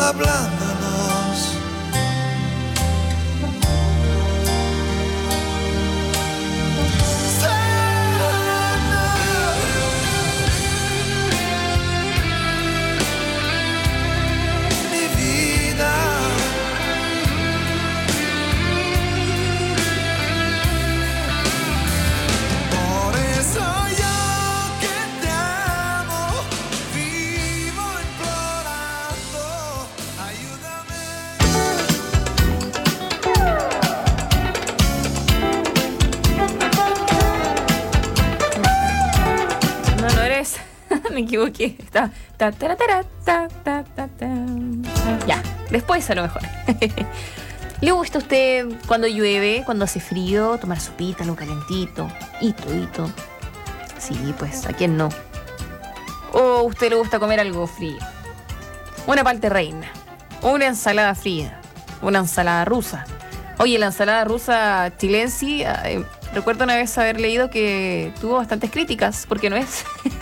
hablándonos. Me equivoqué. Ya, después a lo mejor. ¿Le gusta a usted cuando llueve, cuando hace frío, tomar sopita, algo calentito? Hito. Sí, pues, ¿a quién no? ¿O a usted le gusta comer algo frío? Una palta reina, una ensalada fría, una ensalada rusa. Oye, la ensalada rusa chilense, recuerdo una vez haber leído que tuvo bastantes críticas, porque no es...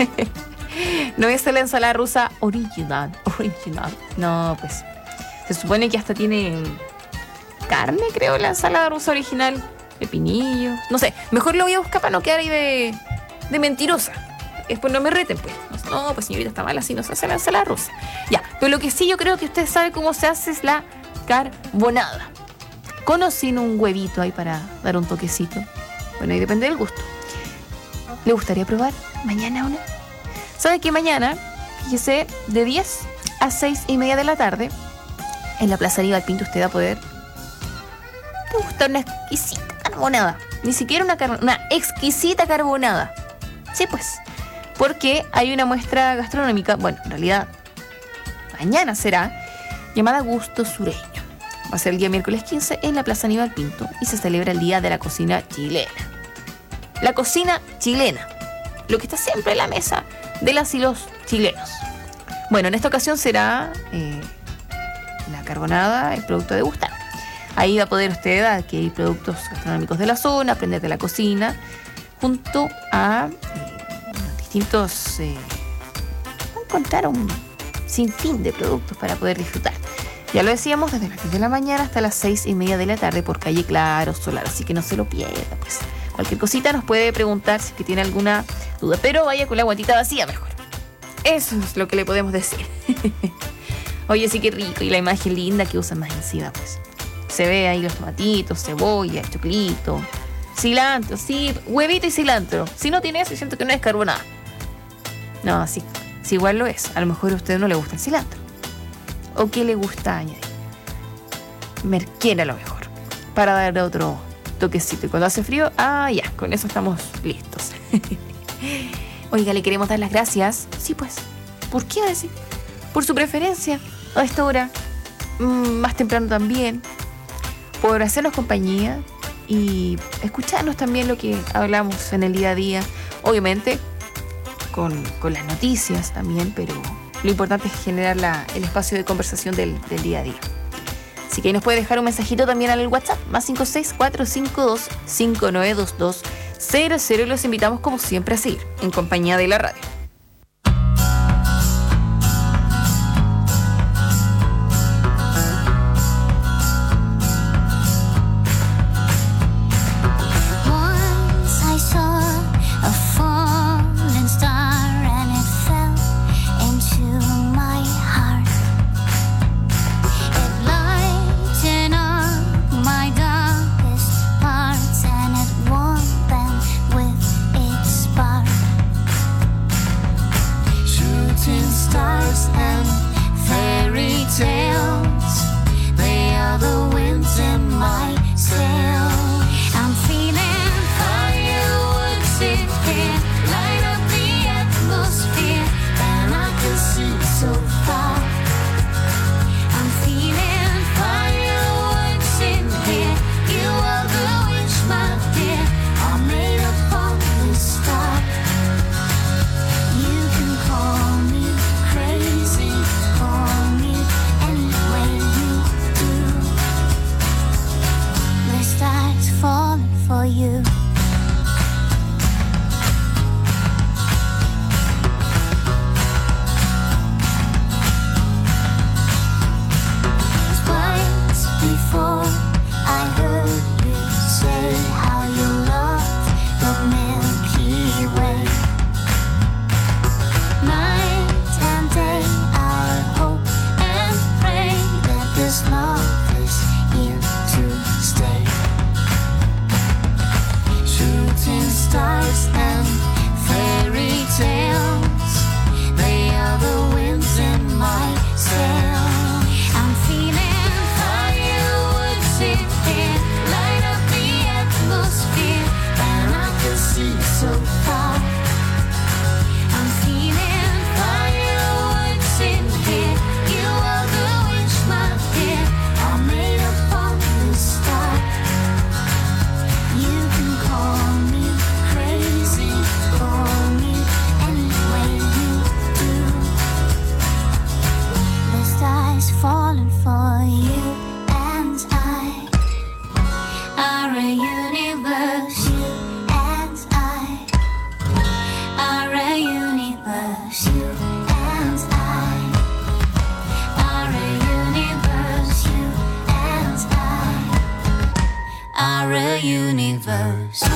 No es la ensalada rusa original. No, pues se supone que hasta tiene carne, creo, la ensalada rusa original. Pepinillo. No sé, mejor lo voy a buscar para no quedar ahí de mentirosa. Después no me reten, pues. No, pues señorita, está mal así, no se hace la ensalada rusa. Ya, pero lo que sí yo creo que usted sabe cómo se hace es la carbonada. Con o sin un huevito ahí para dar un toquecito. Bueno, ahí depende del gusto. ¿Le gustaría probar mañana una? ¿Sabe que mañana, fíjese, de 10 a 6:30 de la tarde, en la Plaza Aníbal Pinto usted va a poder degustar una exquisita carbonada? Ni siquiera una exquisita carbonada. Sí, pues, porque hay una muestra gastronómica, bueno, en realidad, mañana será, llamada Gusto Sureño. Va a ser el día miércoles 15 en la Plaza Aníbal Pinto y se celebra el Día de la Cocina Chilena. La cocina chilena, lo que está siempre en la mesa de las y los chilenos. Bueno, en esta ocasión será la carbonada, el producto a degustar. Ahí va a poder usted adquirir productos gastronómicos de la zona, aprender de la cocina, junto a distintos... encontrar un sinfín de productos para poder disfrutar. Ya lo decíamos, desde las 10 de la mañana hasta las 6:30 de la tarde por calle Claro Solar, así que no se lo pierda, pues. Cualquier cosita nos puede preguntar si es que tiene alguna duda, pero vaya con la guatita vacía mejor. Eso es lo que le podemos decir. Oye, sí que rico, y la imagen linda que usan más encima, pues. Se ve ahí los tomatitos, cebolla, choclito, cilantro, sí, huevito y cilantro. Si no tiene eso, siento que no es carbonada. No, sí igual lo es. A lo mejor a usted no le gusta el cilantro. ¿O qué le gusta añadir? Merquén a lo mejor, para darle otro toquecito. Y cuando hace frío, ya, con eso estamos listos. Oiga, le queremos dar las gracias. Sí, pues, ¿por qué decir? Por su preferencia a esta hora, más temprano también, por hacernos compañía y escucharnos también lo que hablamos en el día a día. Obviamente, con las noticias también, pero lo importante es generar el espacio de conversación del día a día. Así que ahí nos puede dejar un mensajito también al WhatsApp, más 56452592200, y los invitamos como siempre a seguir en compañía de la radio. stars falling for you and I are a universe. You and I are a universe. You and I are a universe. You and I are a universe.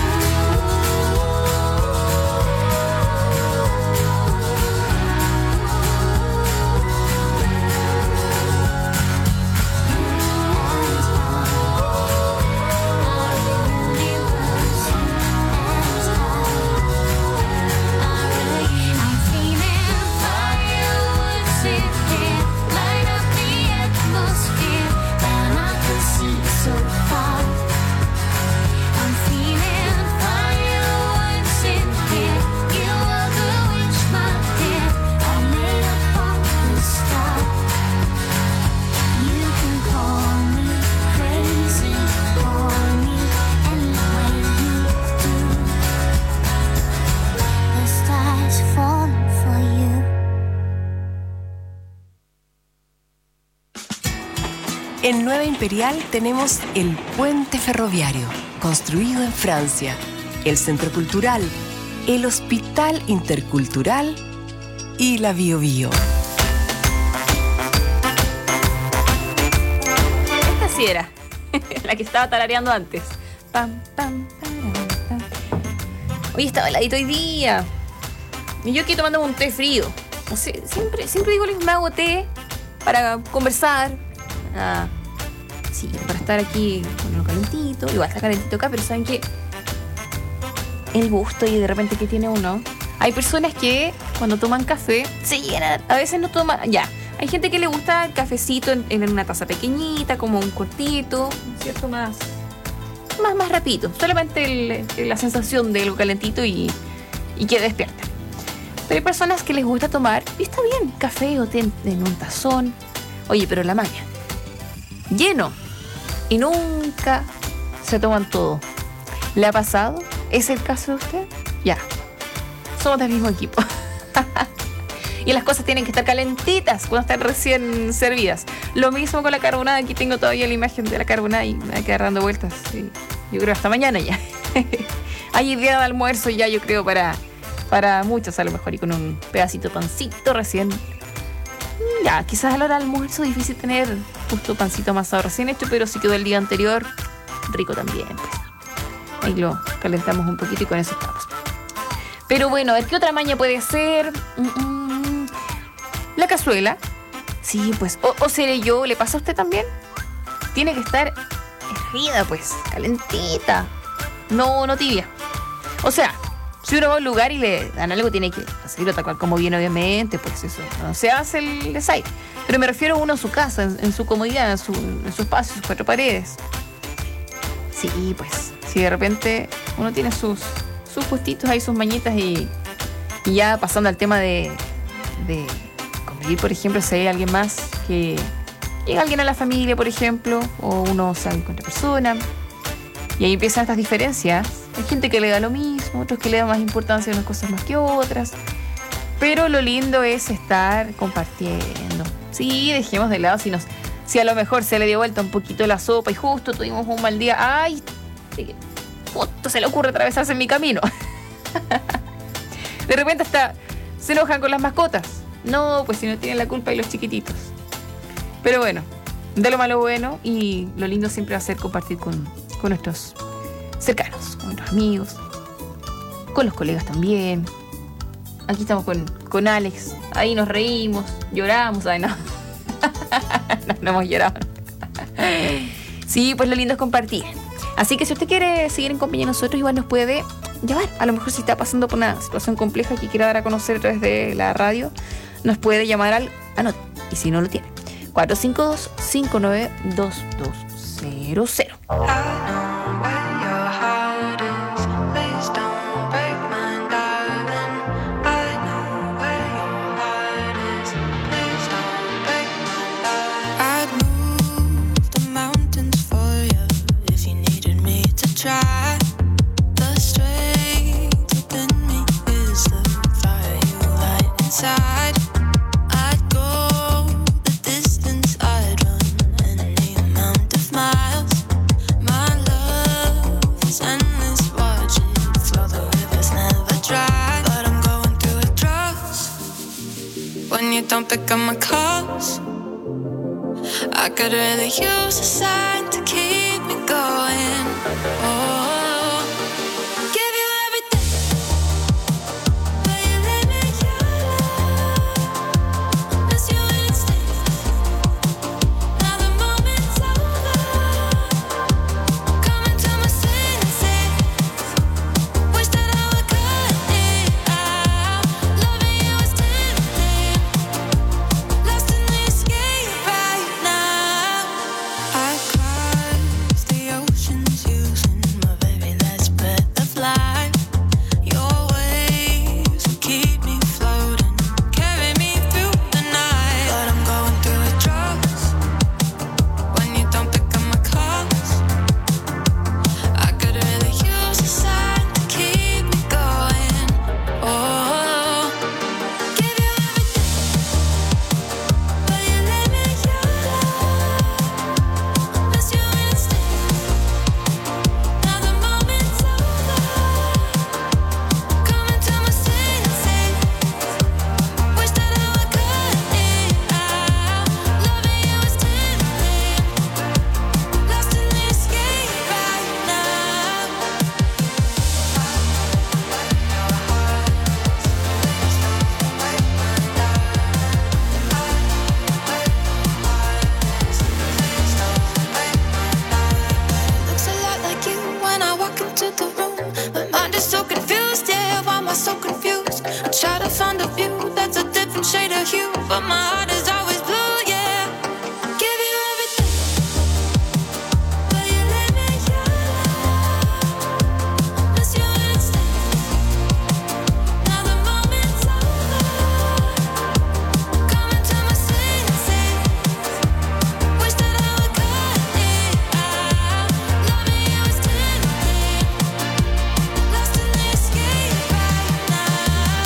En Nueva Imperial tenemos el puente ferroviario, construido en Francia, el centro cultural, el hospital intercultural y la Biobío. Esta sí era, la que estaba tarareando antes. Pam, pam, pam, pam. Oye, estaba heladito hoy día. Y yo aquí tomando un té frío. O sea, siempre digo, me hago té para conversar. Sí, para estar aquí con lo calentito. Igual está calentito acá, pero ¿saben qué? El gusto y de repente que tiene uno. Hay personas que cuando toman café se llenan, a veces no toman. Ya, hay gente que le gusta el cafecito en una taza pequeñita, como un cortito, ¿cierto? Más rapidito. Solamente la sensación de lo calentito y que despierta. Pero hay personas que les gusta tomar, y está bien, café o té en un tazón. Oye, pero la maña. Lleno. Y nunca se toman todo. ¿Le ha pasado? ¿Es el caso de usted? Ya. Somos del mismo equipo. Y las cosas tienen que estar calentitas cuando están recién servidas. Lo mismo con la carbonada. Aquí tengo todavía la imagen de la carbonada y me va a quedar dando vueltas. Sí. Yo creo hasta mañana ya. Hay día de almuerzo ya, yo creo, para muchos a lo mejor. Y con un pedacito de pancito recién. Ya, quizás a la hora del almuerzo difícil tener justo pancito amasado recién hecho, pero si quedó el día anterior, rico también, pues. Ahí lo calentamos un poquito y con eso estamos. Pero bueno, a ver, ¿qué otra maña puede ser? La cazuela. Sí, pues, o seré yo, ¿le pasa a usted también? Tiene que estar hervida, pues, calentita. No tibia. O sea, si uno va a un lugar y le dan algo, tiene que hacerlo tal cual como viene, obviamente, pues eso no se hace el desaire. Pero me refiero a uno en su casa, en su comodidad, en su espacio, sus cuatro paredes. Sí, pues, si de repente uno tiene sus puestitos ahí, sus mañitas y ya pasando al tema de convivir, por ejemplo, si hay alguien más que llega alguien a la familia, por ejemplo, o uno sale con otra persona y ahí empiezan estas diferencias. Hay gente que le da lo mismo, otros que le dan más importancia a unas cosas más que otras. Pero lo lindo es estar compartiendo. Sí, dejemos de lado si a lo mejor se le dio vuelta un poquito la sopa y justo tuvimos un mal día. ¡Ay! Justo se le ocurre atravesarse en mi camino. De repente hasta se enojan con las mascotas. No, pues si no tienen la culpa y los chiquititos. Pero bueno, de lo malo bueno y lo lindo siempre va a ser compartir con nuestros cercanos, con nuestros amigos, con los colegas también. Aquí estamos con Alex, ahí nos reímos, lloramos, ay no. No hemos llorado. Sí, pues lo lindo es compartir. Así que si usted quiere seguir en compañía de nosotros, igual nos puede llamar. A lo mejor si está pasando por una situación compleja que quiera dar a conocer a través de la radio, nos puede llamar al anote. Y si no lo tiene, 452-592200. Try the strength within me is the fire you light inside. I'd go the distance. pick up my calls. I could really use a sign to keep me going. Oh, give you everything, but you leave me your love. Miss you instinct. Now the moment's over. Coming to my senses. Wish that I would cut it out. Loving you is tempting. Lost in the escape right now. I crossed the oceans using my very last breath of life. Your waves will keep me floating, carry me through the night. But I'm going through withdrawals when you don't pick up my calls. I could really use a sign to keep me going. Oh, give you everything, but you leave me your love. Miss you instinct. Now the moment's over. Coming to my senses. Wish that I would cut it out. Loving you is tempting. Lost in the escape right now. Looks a lot like you when I walk into the room. My mind is so confused, yeah, why am I so confused? I try to find a view that's a different shade of hue, but my heart is always blue, yeah. Give you everything, but you leave me your love. Miss you instinct. Now the moment's over. Coming to my senses. Wish that I would cut it out. Loving you is tempting. Lost in the escape right now.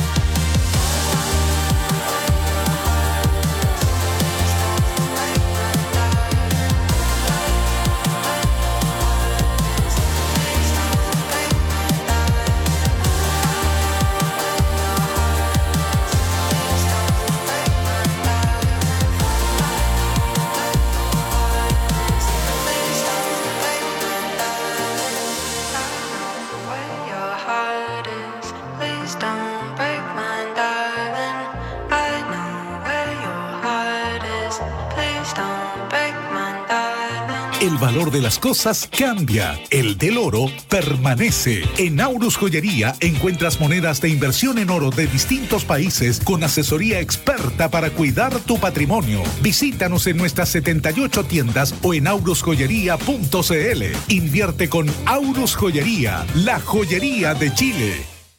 Where your heart is, please don't break mine, darling. I know where your heart is, please don't break mine, darling. El valor de las cosas cambia, el del oro permanece. En Aurus Joyería encuentras monedas de inversión en oro de distintos países con asesoría experta para cuidar tu patrimonio. Visítanos en nuestras 78 tiendas o en aurusjoyería.cl. Invierte con Aurus Joyería, la joyería de Chile.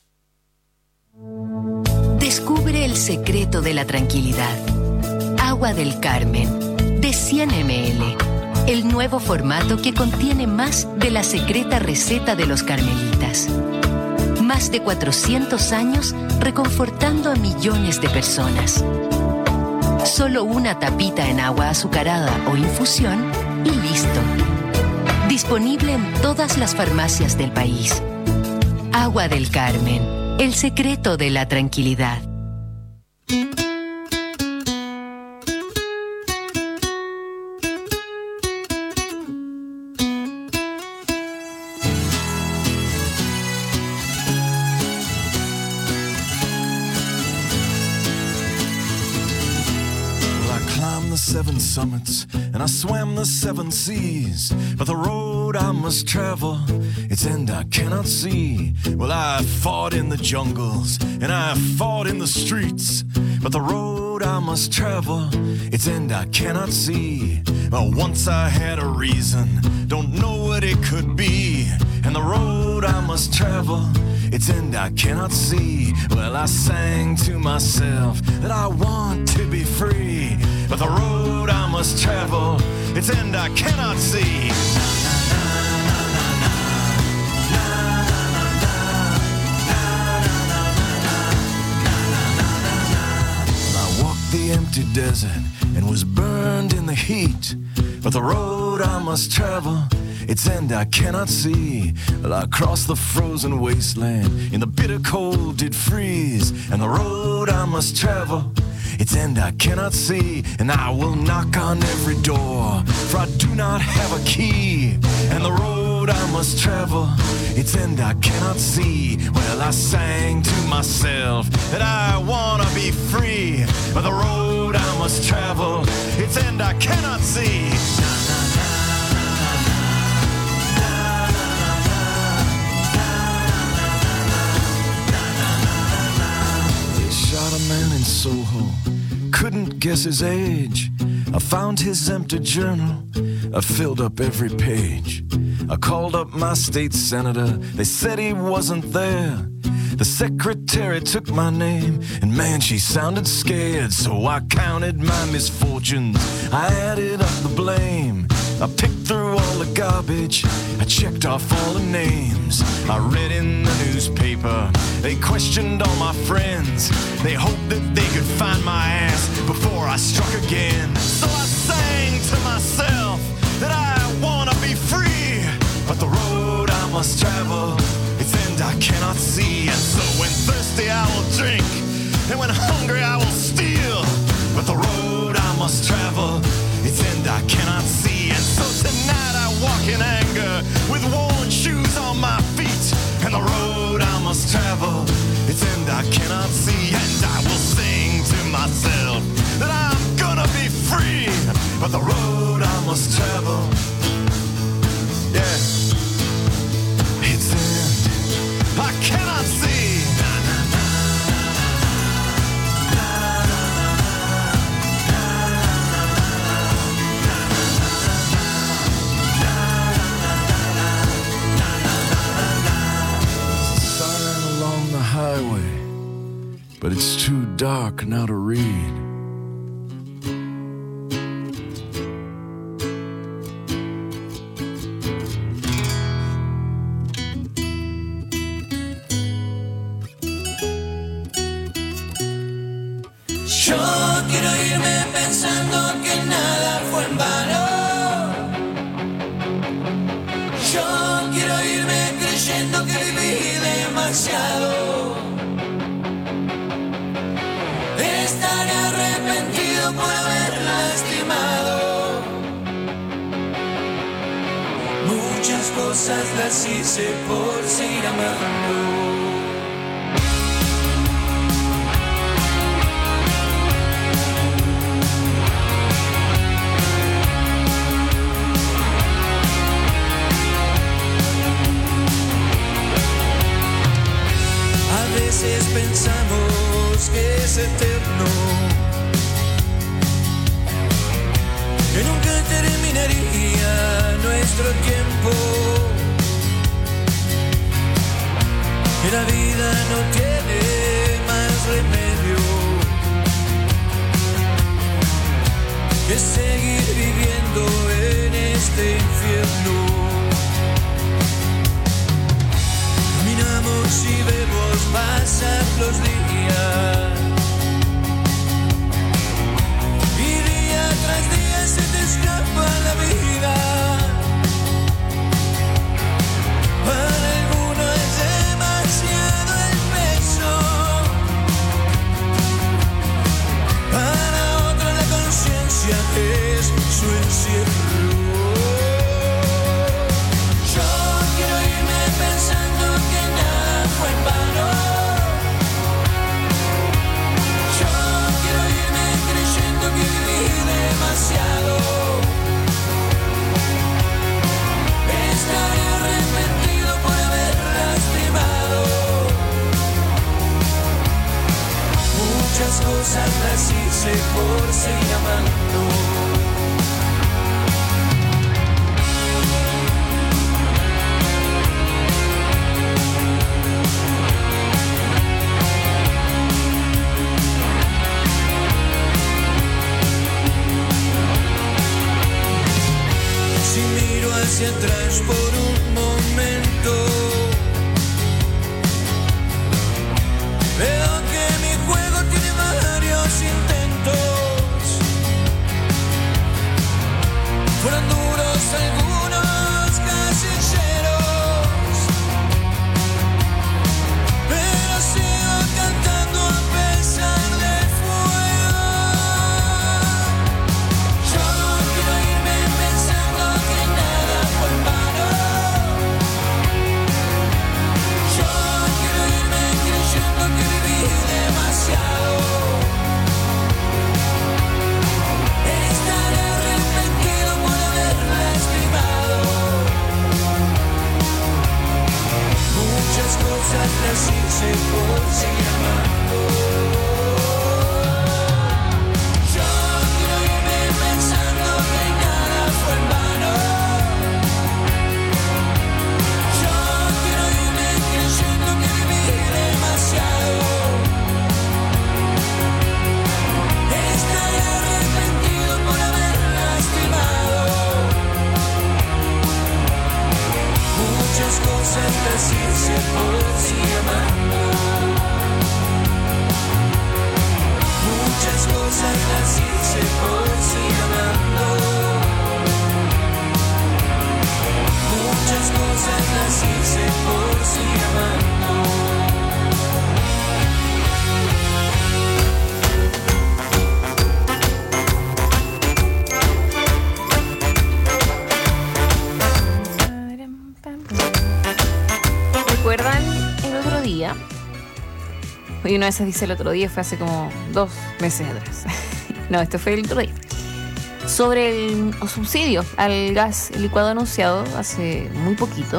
Descubre el secreto de la tranquilidad. Agua del Carmen, de 100 ml. El nuevo formato que contiene más de la secreta receta de los carmelitas. Más de 400 años reconfortando a millones de personas. Solo una tapita en agua azucarada o infusión y listo. Disponible en todas las farmacias del país. Agua del Carmen, el secreto de la tranquilidad. The 7 summits and I swam the 7 seas, but the road I must travel, its end I cannot see. Well, I fought in the jungles and I fought in the streets, but the road I must travel, its end I cannot see. Well, once I had a reason, don't know what it could be, and the road I must travel, its end I cannot see. Well, I sang to myself that I want to be free, but the road I must travel, its end I cannot see. I walked the empty desert and was burned in the heat, but the road I must travel, its end I cannot see. Well, I crossed the frozen wasteland, in the bitter cold did freeze, and the road I must travel, its end I cannot see, and I will knock on every door, for I do not have a key, and the road I must travel, its end I cannot see. Well, I sang to myself that I wanna be free, but the road I must travel, its end I cannot see. They shot a man in Soho, couldn't guess his age. I found his empty journal, I filled up every page. I called up my state senator, they said he wasn't there. The secretary took my name, and man, she sounded scared. So I counted my misfortunes, I added up the blame. I picked through all the garbage, I checked off all the names. I read in the newspaper, they questioned all my friends. They hoped that they could find my ass before I struck again. So I sang to myself that I wanna be free, but the road I must travel, its end I cannot see. And so when thirsty I will drink, and when hungry I will steal, but the road I must travel, its end I cannot see. And so tonight I walk in anger, with worn shoes on my feet, and the road I must travel, its end I cannot see. And I will sing to myself that I'm gonna be free, but the road I must travel, yeah, its end I cannot see. Sign along the highway, but it's too dark now to read. Yo quiero irme pensando que nada fue en vano. Yo quiero irme creyendo que viví demasiado. Estaré arrepentido por haber lastimado. Muchas cosas las hice por seguir amando. A veces pensamos que es eterno, que nunca terminaría nuestro tiempo, que la vida no tiene más remedio que seguir viviendo en este infierno. Caminamos y vemos pasar los días, y día tras día se te escapa la vida. Para alguno es demasiado el peso, para otro la conciencia es su encierro. Yo quiero irme pensando que nada fue en vano. Yo quiero irme creyendo que viví demasiado. Estaré arrepentido por haber lastimado. Muchas cosas las hice por seguir amando. Si miro hacia atrás por un momento, veo que mi juego tiene varios intentos. Fueron duros algunos casilleros, pero sigo cantando a pesar del fuego. las hice por ti amando. Muchas cosas las hice por ti amando. Muchas cosas las hice por ti amando. ¿Recuerdan el otro día? Y una vez dice el otro día, fue hace como 2 meses atrás. No, este fue el otro día. Sobre el subsidio al gas licuado anunciado hace muy poquito.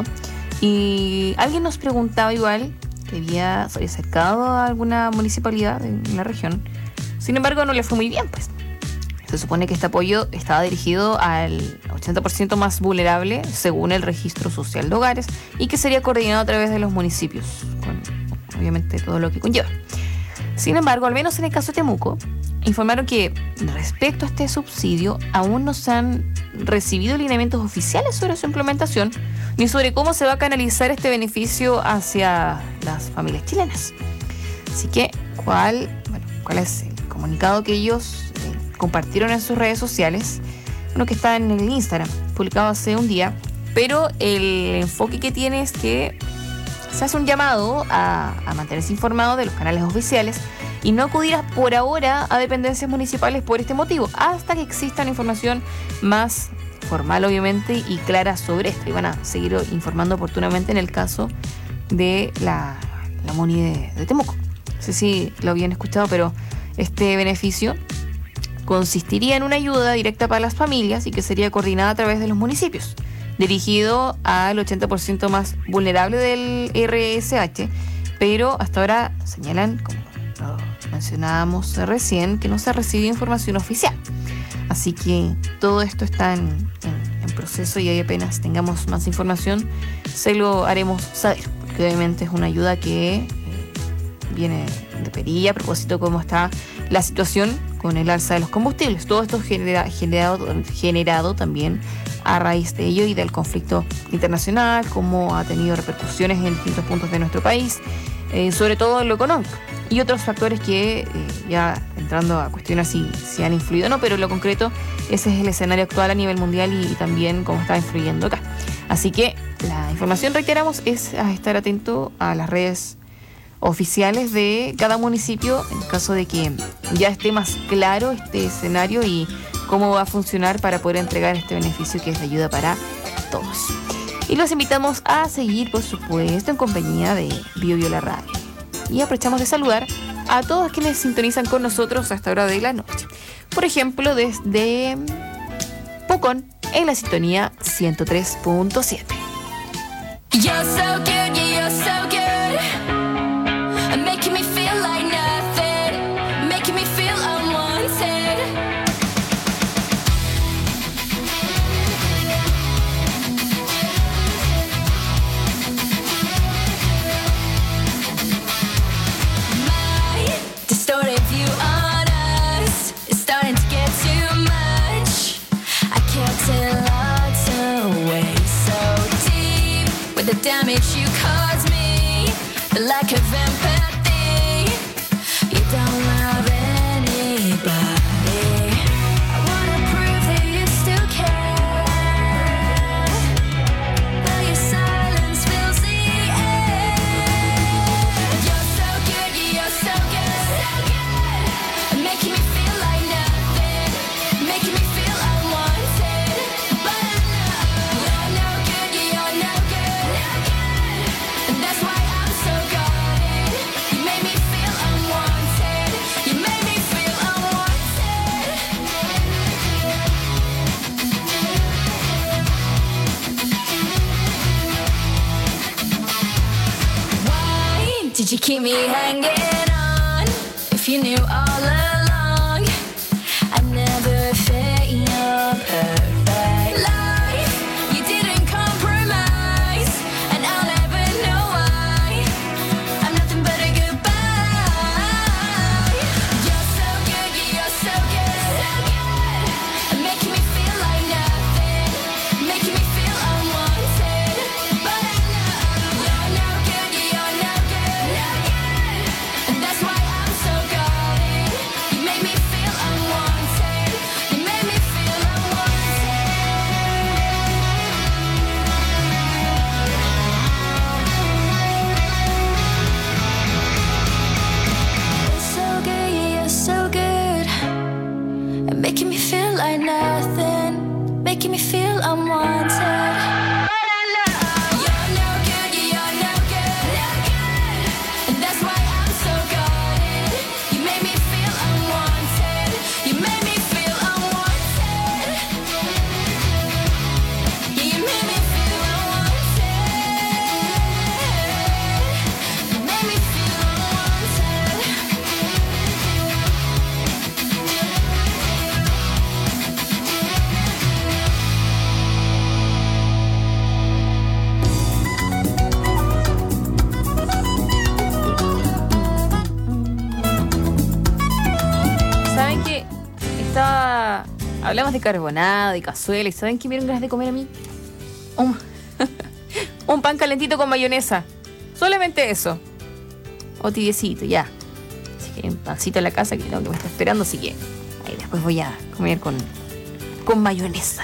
Y alguien nos preguntaba igual que se había acercado a alguna municipalidad en la región. Sin embargo, no le fue muy bien, pues. Se supone que este apoyo estaba dirigido al 80% más vulnerable, según el Registro Social de Hogares, y que sería coordinado a través de los municipios, con obviamente todo lo que conlleva. Sin embargo, al menos en el caso de Temuco, informaron que respecto a este subsidio aún no se han recibido lineamientos oficiales sobre su implementación, ni sobre cómo se va a canalizar este beneficio hacia las familias chilenas. Así que, ¿cuál es el comunicado que ellos compartieron en sus redes sociales? Uno que está en el Instagram, publicado hace un día, pero el enfoque que tiene es que se hace un llamado a mantenerse informado de los canales oficiales y no acudir por ahora a dependencias municipales por este motivo, hasta que exista una información más formal, obviamente, y clara sobre esto. Y van a seguir informando oportunamente en el caso de la MUNI de Temuco. No sé si lo habían escuchado, pero este beneficio consistiría en una ayuda directa para las familias y que sería coordinada a través de los municipios, dirigido al 80% más vulnerable del RSH, pero hasta ahora señalan, como lo mencionábamos recién, que no se ha recibido información oficial. Así que todo esto está en proceso y ahí apenas tengamos más información se lo haremos saber, porque obviamente es una ayuda que viene de perilla a propósito de cómo está la situación con el alza de los combustibles. Todo esto generado también a raíz de ello y del conflicto internacional, cómo ha tenido repercusiones en distintos puntos de nuestro país, sobre todo en lo económico. Y otros factores que ya entrando a cuestiones si han influido o no, pero en lo concreto ese es el escenario actual a nivel mundial y también cómo está influyendo acá. Así que la información, reiteramos, es a estar atento a las redes oficiales de cada municipio en caso de que ya esté más claro este escenario y cómo va a funcionar para poder entregar este beneficio que es de ayuda para todos. Y los invitamos a seguir, por supuesto, en compañía de BioBio la Radio. Y aprovechamos de saludar a todos quienes sintonizan con nosotros a esta hora de la noche. Por ejemplo, desde Pucón, en la sintonía 103.7. You're so good, yeah, you're so good. Making me feel like nothing, making me feel unwanted. My distorted view on us is starting to get too much. I kept it locked away so deep with the damage you caused me, the lack of empathy. You don't love anybody. I wanna prove that you still care, but your silence fills the air. You're so good, yeah, you're so good. Making me feel like nothing, making me feel unwanted. But I know you're no good, yeah, you're no good. And that's why I'm so guarded. You made me feel unwanted. You made me feel unwanted. Why did you keep me hanging on? If you knew all along I'd never fit your perfect life. You didn't compromise, and I'll never know why. I'm nothing but a goodbye. You're so good, yeah, you're so good. Making me feel like nothing, making me feel unwanted. But I know you're me feel unwanted. You're no good, you're no good. And that's why I'm so guarded. You made me feel unwanted. You made me feel unwanted. Yeah, you made me feel unwanted. You made me feel unwanted. ¿Saben qué? Hablamos de carbonada, de cazuela, ¿y saben qué me dieron ganas de comer a mí? Un pan calentito con mayonesa. Solamente eso. O tibiecito, ya. Así que hay un pancito en la casa que me está esperando, así que ahí después voy a comer con mayonesa.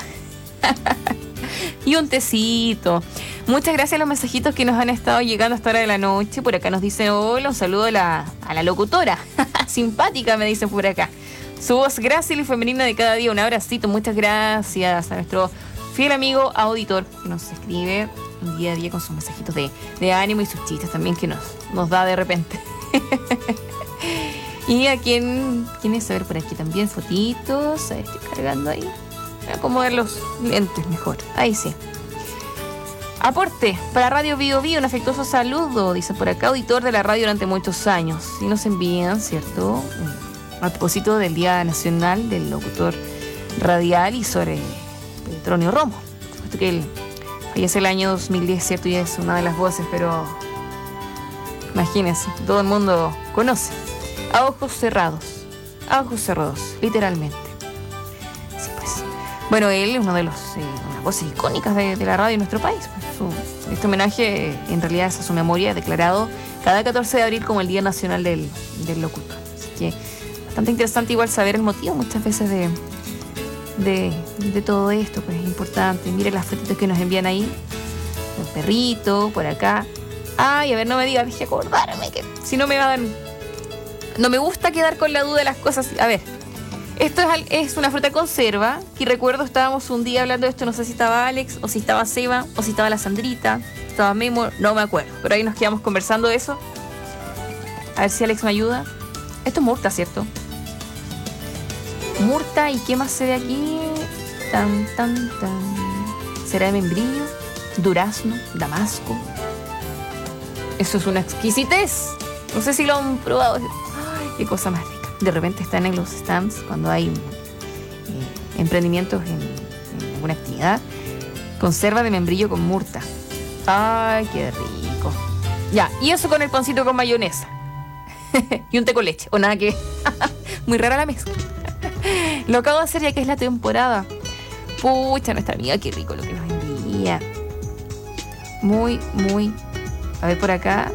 Y un tecito. Muchas gracias a los mensajitos que nos han estado llegando a esta hora de la noche. Por acá nos dicen hola, un saludo a la locutora. Simpática, me dicen por acá. Su voz grácil y femenina de cada día. Un abracito, muchas gracias a nuestro fiel amigo auditor que nos escribe día a día con sus mensajitos de ánimo y sus chistes también que nos da de repente. Y a quien es a ver por aquí también fotitos. Ahí estoy cargando ahí. Voy a acomodar los lentes mejor. Ahí sí. Aporte para Radio Bio Bio, un afectuoso saludo, dice por acá, auditor de la radio durante muchos años. Y nos envían, ¿cierto? A propósito del Día Nacional del Locutor Radial y sobre Petronio Romo. Puesto que él fallece el año 2010, ¿cierto? Y es una de las voces, pero imagínense, todo el mundo conoce. A ojos cerrados, literalmente. Sí, pues. Bueno, él es uno de las voces icónicas de la radio en nuestro país. Este homenaje en realidad es a su memoria, declarado cada 14 de abril como el Día Nacional del Locutor. Así que bastante interesante igual saber el motivo muchas veces de todo esto, pues es importante. Miren las fotitos que nos envían ahí. Un perrito, por acá. Ay, a ver, no me digas, dije acordarme que si no me va a dar... No me gusta quedar con la duda de las cosas. A ver, esto es una fruta conserva. Y recuerdo, estábamos un día hablando de esto, no sé si estaba Alex, o si estaba Seba, o si estaba la Sandrita, estaba Memo, no me acuerdo. Pero ahí nos quedamos conversando de eso. A ver si Alex me ayuda. Esto es murta, ¿cierto? Murta, ¿y qué más se ve aquí? ¿Será de membrillo? Durazno, damasco. Eso es una exquisitez. No sé si lo han probado. Ay, qué cosa más rica. De repente están en los stands cuando hay emprendimientos en alguna actividad. Conserva de membrillo con murta. Ay, qué rico. Ya, y eso con el pancito con mayonesa. Y un té con leche. O nada que... Muy rara la mezcla. Lo acabo de hacer ya que es la temporada. Pucha, nuestra amiga, qué rico lo que nos envía. Muy... A ver por acá.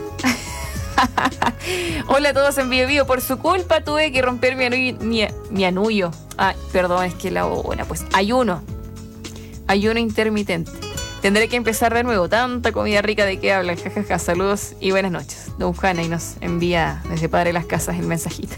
Hola a todos en Bio Bio. Por su culpa tuve que romper mi anullo. Ay, perdón, es que la hora. Pues ayuno intermitente. Tendré que empezar de nuevo. Tanta comida rica de que hablan. Jajaja. Saludos y buenas noches. Don Juana y nos envía desde Padre Las Casas el mensajito.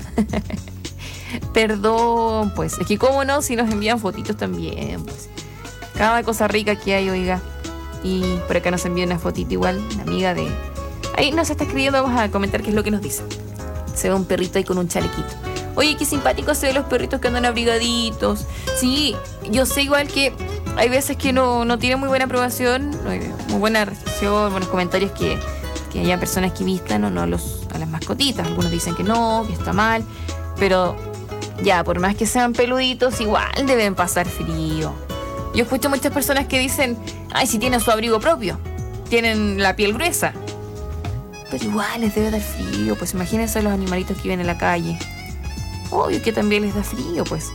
Perdón, pues. Es que cómo no, si nos envían fotitos también, pues. Cada cosa rica que hay, oiga. Y por acá nos envía una fotito igual, una amiga de... Ahí nos está escribiendo, vamos a comentar qué es lo que nos dice. Se ve un perrito ahí con un chalequito. Oye, qué simpático se ven los perritos que andan abrigaditos. Sí, yo sé igual que hay veces que no tiene muy buena aprobación, muy buena recepción, buenos comentarios que haya personas que vistan o no a las mascotitas. Algunos dicen que no, que está mal, pero ya, por más que sean peluditos, igual deben pasar frío. Yo escucho muchas personas que dicen, ay, si tienen su abrigo propio, tienen la piel gruesa. Pero igual les debe dar frío, pues imagínense los animalitos que viven en la calle. Obvio que también les da frío, pues.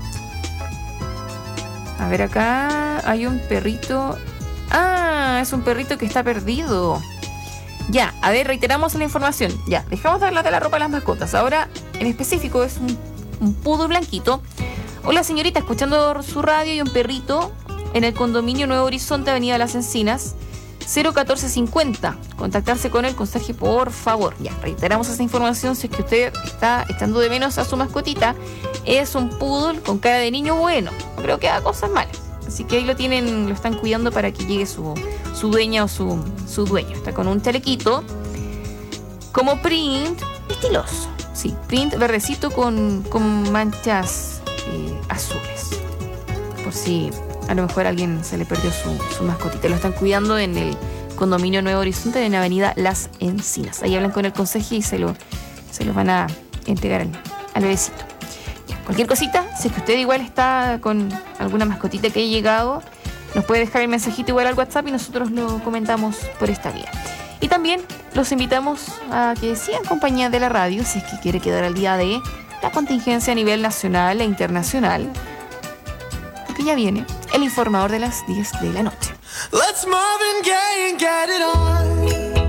A ver, acá hay un perrito. Ah, es un perrito que está perdido. Ya, a ver, reiteramos la información. Ya, dejamos de hablar de la ropa de las mascotas. Ahora, en específico, es un poodle blanquito. Hola, señorita, escuchando su radio y un perrito en el condominio Nuevo Horizonte, Avenida Las Encinas, 01450. Contactarse con el conserje, por favor. Ya, reiteramos esa información. Si es que usted está echando de menos a su mascotita, es un poodle con cara de niño bueno. No creo que haga cosas malas. Así que ahí lo tienen, lo están cuidando para que llegue su dueña o su dueño. Está con un chalequito como print estiloso. Sí, print verdecito con manchas azules. Por si a lo mejor a alguien se le perdió su mascotita. Lo están cuidando en el condominio Nuevo Horizonte en Avenida Las Encinas. Ahí hablan con el consejo y se lo van a entregar al bebecito. Ya, cualquier cosita, si es que usted igual está con alguna mascotita que haya llegado, nos puede dejar el mensajito igual al WhatsApp y nosotros lo comentamos por esta vía. Y también los invitamos a que sigan compañía de la radio si es que quiere quedar al día de la contingencia a nivel nacional e internacional. Porque ya viene el informador de las 10 de la noche. Let's Marvin Gaye and get it on.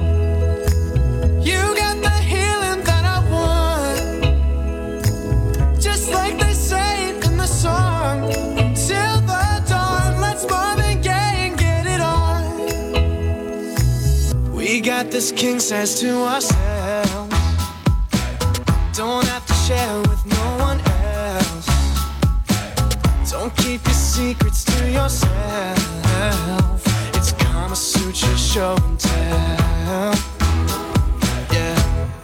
You got the healing that I want. Just like they say in the song. Till the dawn, let's Marvin Gaye and get it on. We got this king size to ourselves. Don't have to share with no one else. Don't keep your secrets to yourself. It's Kama Sutra show and tell. Yeah.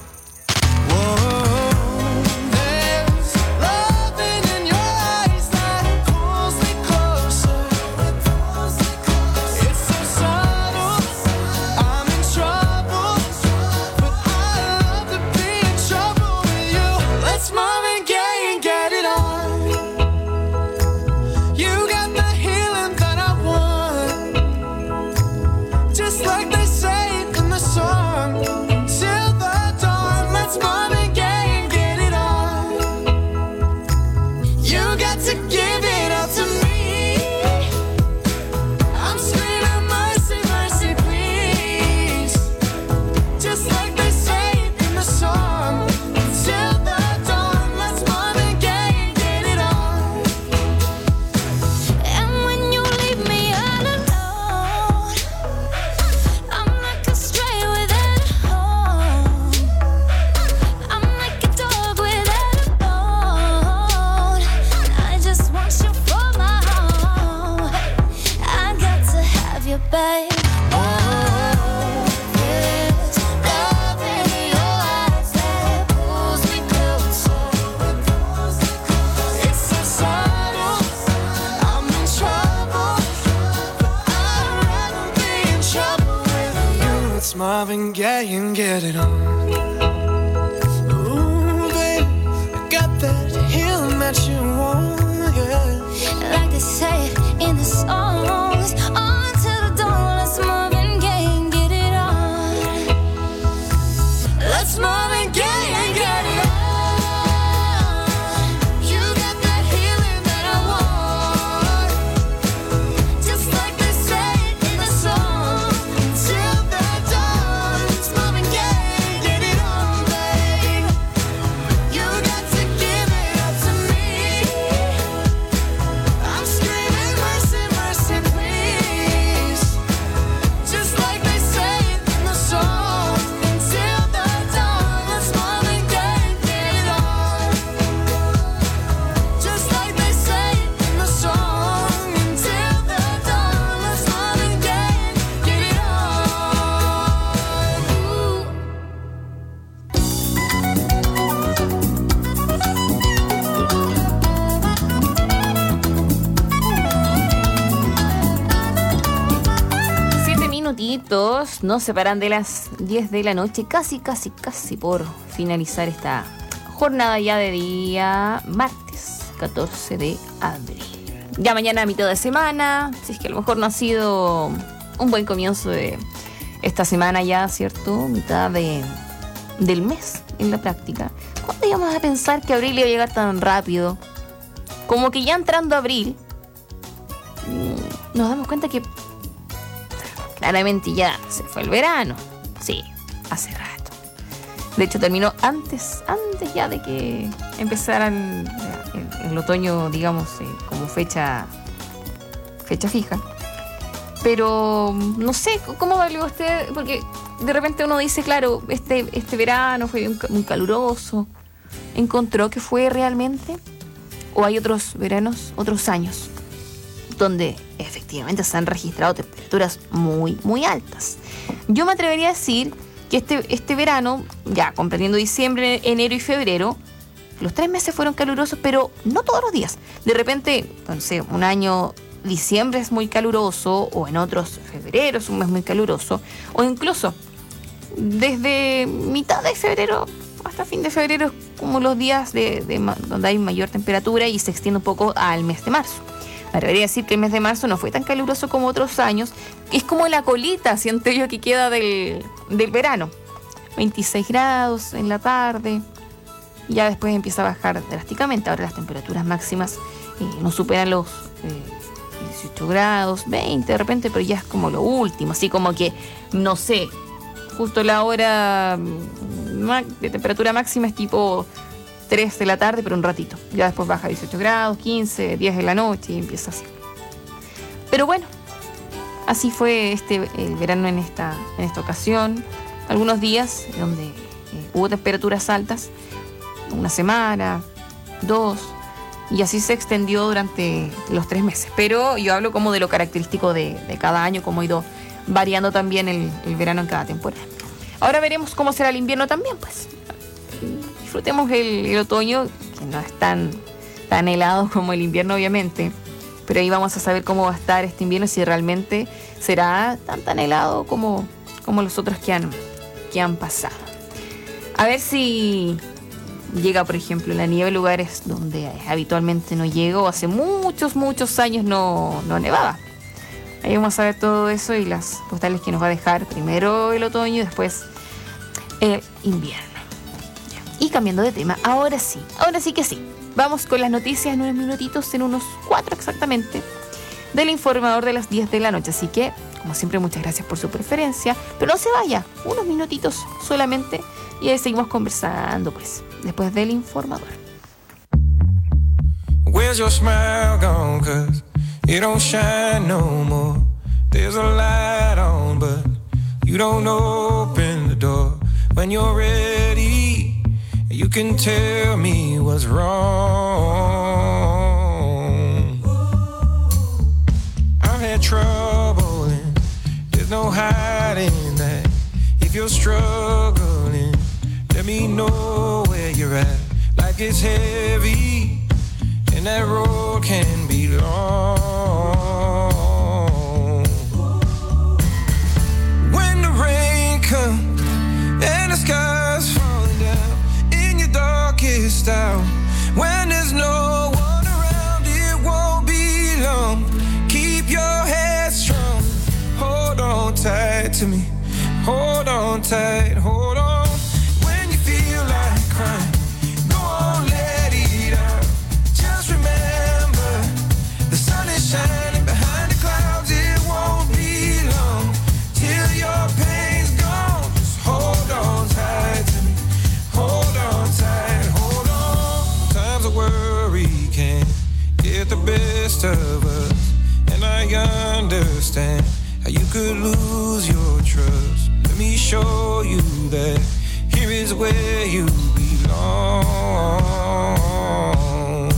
Whoa. There's loving in your eyes that pulls me closer. It's so subtle. I'm in trouble, but I love to be in trouble with you. Let's Marvin Gaye and get it on. You got the healing that I want. Just like they say in the song. Till the dawn, let's Marvin Gaye and get it on. You got to give it up to me. I'm screaming mercy, mercy, please. Just like they say in the song. Till the dawn, let's Marvin Gaye and get it on. And when you leave me all alone, I'm like a stray without a home. I'm like a dog without a bone. I just want you for my home. I got to have you, babe. Oh, there's love in your eyes that pulls me closer. It's so subtle. I'm in trouble, but I'd rather be in trouble with you. It's Marvin Gaye and get it on. Ooh, babe, I got that healing that you want, yeah. Like they say in the songs, on to the dawn, let's Marvin Gaye and get it on. Let's Marvin Gaye and get it on. You got that healing that I want. Just like they say in the song. Till the dawn, it's Marvin Gaye and get it on, babe. You got to give it up to me. I'm screaming mercy, mercy, please. Just like they say in the song. Till the dawn, let's Marvin Gaye and get it on. Just like they say in the song. Till the dawn, let's Marvin Gaye and get it on. Ooh. 7 minutitos nos separan de las 10 de la noche, casi por finalizar esta jornada ya de día martes 14 de abril. Ya mañana mitad de semana, si es que a lo mejor no ha sido un buen comienzo de esta semana ya, ¿cierto? Mitad del mes en la práctica. ¿Cuándo íbamos a pensar que abril iba a llegar tan rápido? Como que ya entrando a abril, nos damos cuenta que claramente ya se fue el verano. Sí, hace rato. De hecho, terminó antes ya de que empezara el otoño, digamos, como fecha fija. Pero no sé, ¿cómo evalúa usted? Porque de repente uno dice, claro, este verano fue muy caluroso. ¿Encontró que fue realmente? ¿O hay otros veranos, otros años donde efectivamente se han registrado temperaturas muy, muy altas. Yo me atrevería a decir que este verano, ya comprendiendo diciembre, enero y febrero, los 3 meses fueron calurosos, pero no todos los días. De repente, no sé, un año diciembre es muy caluroso, o en otros febrero es un mes muy caluroso, o incluso desde mitad de febrero hasta fin de febrero es como los días donde hay mayor temperatura y se extiende un poco al mes de marzo. Me atrevería a decir que el mes de marzo no fue tan caluroso como otros años, es como la colita, siento yo, que queda del verano. 26 grados en la tarde, ya después empieza a bajar drásticamente. Ahora las temperaturas máximas no superan los 18 grados, 20 de repente, pero ya es como lo último, así como que, no sé, justo la hora de temperatura máxima es tipo 3 de la tarde, pero un ratito. Ya después baja a 18 grados, 15, 10 de la noche y empieza así. Pero bueno, así fue el verano en esta ocasión. Algunos días donde hubo temperaturas altas, una semana, 2, y así se extendió durante los 3 meses. Pero yo hablo como de lo característico de cada año, cómo ha ido variando también el verano en cada temporada. Ahora veremos cómo será el invierno también, pues. Disfrutemos el otoño, que no es tan helado como el invierno, obviamente. Pero ahí vamos a saber cómo va a estar este invierno, si realmente será tan helado como los otros que han pasado. A ver si llega, por ejemplo, la nieve en lugares donde habitualmente no llega, o hace muchos años no nevaba. Ahí vamos a ver todo eso y las postales que nos va a dejar primero el otoño y después el invierno. Y cambiando de tema, ahora sí que sí. Vamos con las noticias en unos minutitos, en unos 4 exactamente, del informador de las 10 de la noche. Así que, como siempre, muchas gracias por su preferencia. Pero no se vaya, unos minutitos solamente y ahí seguimos conversando, pues, después del informador. Where's your smile gone? 'Cause it don't shine no more. There's a light on, but you don't open the door. When you're ready, you can tell me what's wrong. I've had trouble and there's no hiding that. If you're struggling, let me know where you're at. Like it's heavy and that road can be long. When the rain comes and the sky's falling down in your darkest hour, when there's no one around, it won't be long. Keep your head strong. Hold on tight to me. Hold on tight, hold on. When you feel like crying, go on, let it out. Just remember, the sun is shining behind the clouds. It won't be long till your pain's gone. Just hold on tight to me. Hold on tight, hold on. Times of worry can get the best of us, and I understand how you could lose your trust. Let me show you that here is where you belong.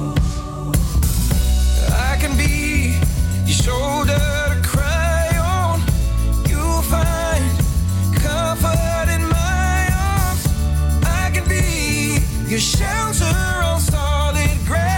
I can be your shoulder to cry on. You'll find comfort in my arms. I can be your shelter on solid ground.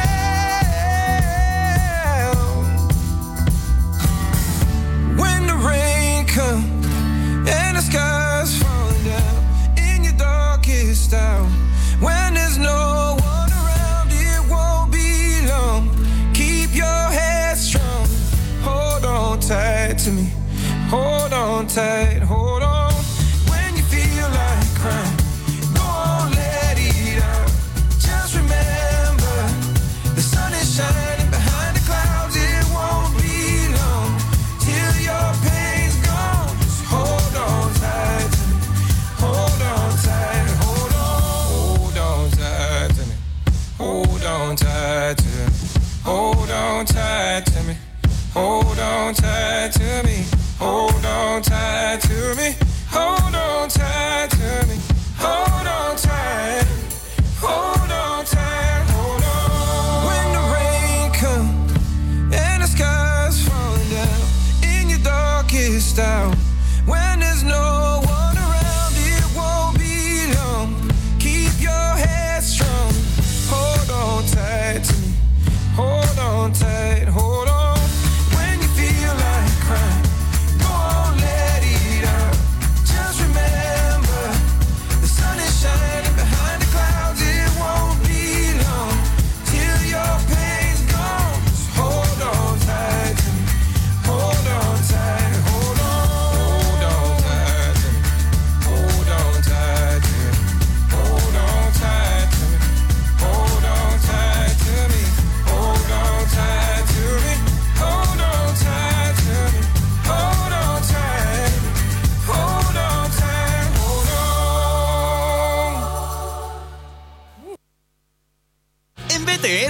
When the rain comes and the sky's falling down in your darkest hour, when there's no one around, it won't be long. Keep your head strong. Hold on tight to me. Hold on tight, hold on. When you feel like crying, go on, let it out. Just remember, the sun is shining behind the clouds. It won't be long till your pain's gone. Just hold on tight to me. Hold on tight, hold on. Hold on tight to me. Hold on tight to me. Hold on tight to me. Hold on tight to me. Hold on tight to me. Hold on tight to me. Hold on tight. Hold on tight. Hold on. When the rain comes and the sky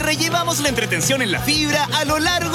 Ahora llevamos la entretención en la fibra a lo largo